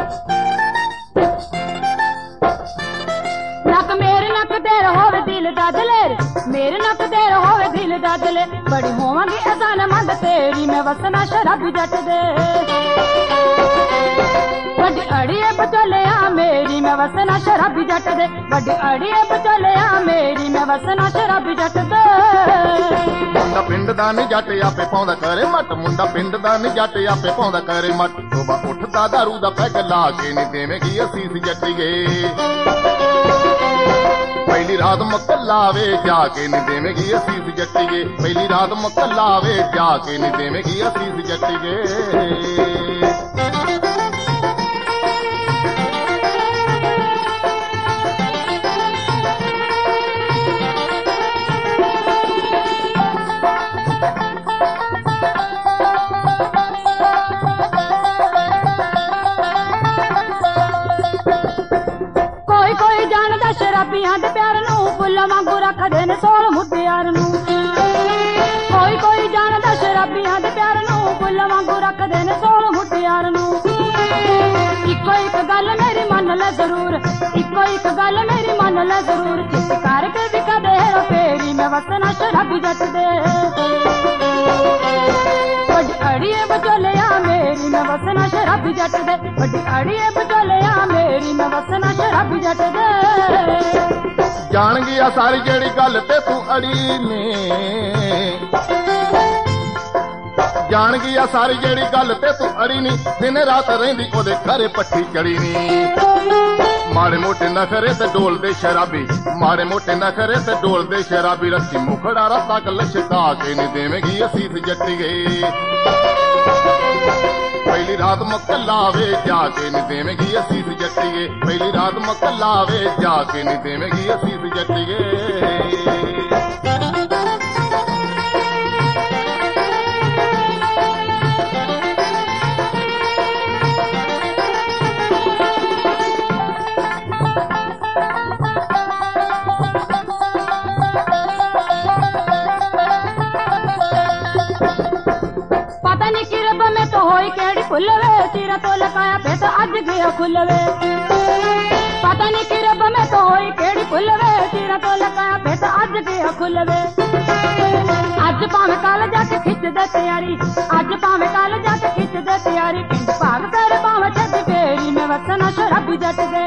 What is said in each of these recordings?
नक मेरे नक तेरा होवे दिल दा दलेर, मेरे नक तेरा होवे दिल दा दलेर। बड़ी होवांगी असान मंद तेरी मैं वसना शराबी जट दे। बड़ी अड़िए बचलिया मेरी मैं वसना शराबी जट दे। बड़ी अड़िए बचलिया मेरी मैं वसना शराबी जट दे। मुंडा पिंड दा नी जट आपे पाउंदा करे मट, मुंडा पिंड दा नी जट आपे पाउंदा करे मट। सुबह उठदा दारू दा पैग ला के नी देवेगी असीस जट्टीए। पहली रात मकलावे जाके नी देवेगी असीस जट्टीए। पहली रात मकलावे जाके नी देवेगी असीस जट्टीए। शराबियां दे प्यार नू फुल्लां वांगू रखदे ने सोल मुटियार नू। कोई कोई जानदा शराबियां दे प्यार नू फुल्लां वांगू रखदे ने सोल मुटियार नू। इको एक गल मेरी मन ले जरूर, इको एक गल मेरी मन ले जरूर। चित करके भी कदे हेरो फेरी मैं वसना शराबी जट दे। बड़ी अड़िए बचलिया मेरी मैं वसना शराबी जट दे। बड़ी अड़िए बचलिया मेरी मैं वसना शराबी जट दे। जान गया सारी जेड़ी गल ते तू अड़ी ने, जान गया सारी जेड़ी गल ते तू अड़ी नी। दिन रात रहिंदी ओदे घरे पट्टी चढ़ी नी। माड़े मोटे नखरे ते डोल दे शराबी, माड़े मोटे नखरे ते डोल दे शराबी। रस्सी मुखड़ा रस्ता लचका के नी देवेगी असीस जट्टीए। पहली रात मकलावे जाके नी देवेगी असीस जट्टीए। पहली रात मकलावे जाके नी देवेगी असीस जट्टीए। केड़ी खुलवे तेरा तो लगाया पे तो अज गया खुलवे। पता नहीं कि रब में तो होई केड़ी खुलवे तेरा तो लगाया पे तो अज गया खुलवे। अज भावे कल जाके खिच दे तैयारी, अज भावे कल जाके खिच दे तैयारी। पिंड भाग कर भावे छद फेरी मैं वसना शराबी जट दे।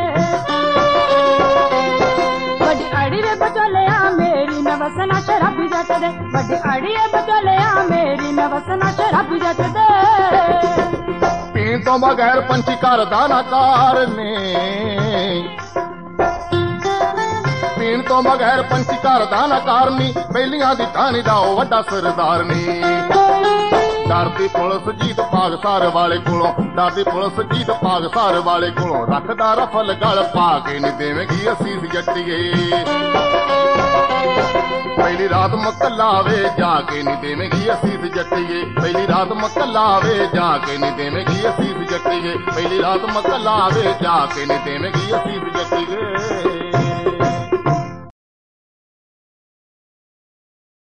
बड़ी अड़िए बचलिया मेरी मैं वसना शराबी जट दे। बड़ी अड़िए बचलिया मेरी मैं वसना शराबी जट दे। पीण तो बगैर पंछी करदा ना कार ने, पीण तो बगैर पंछी करदा ना कारनी। बेलियां दी ठाणी दा ओ वड्डा सरदार नी। डरदी पुलिस जीत पागसार वाले कोलों, डरदी पुलिस जीत पागसार वाले कोलों। रखदा रफल गल पा के नी देवेगी असीस जट्टीए। पहली रात मकलावे जाके नी देवेगी असीस जट्टीए। पहली रात मकलावे जाके नी देवेगी असीस जट्टीए। पहली रात मकलावे जाके नी देवेगी असीस जट्टीए।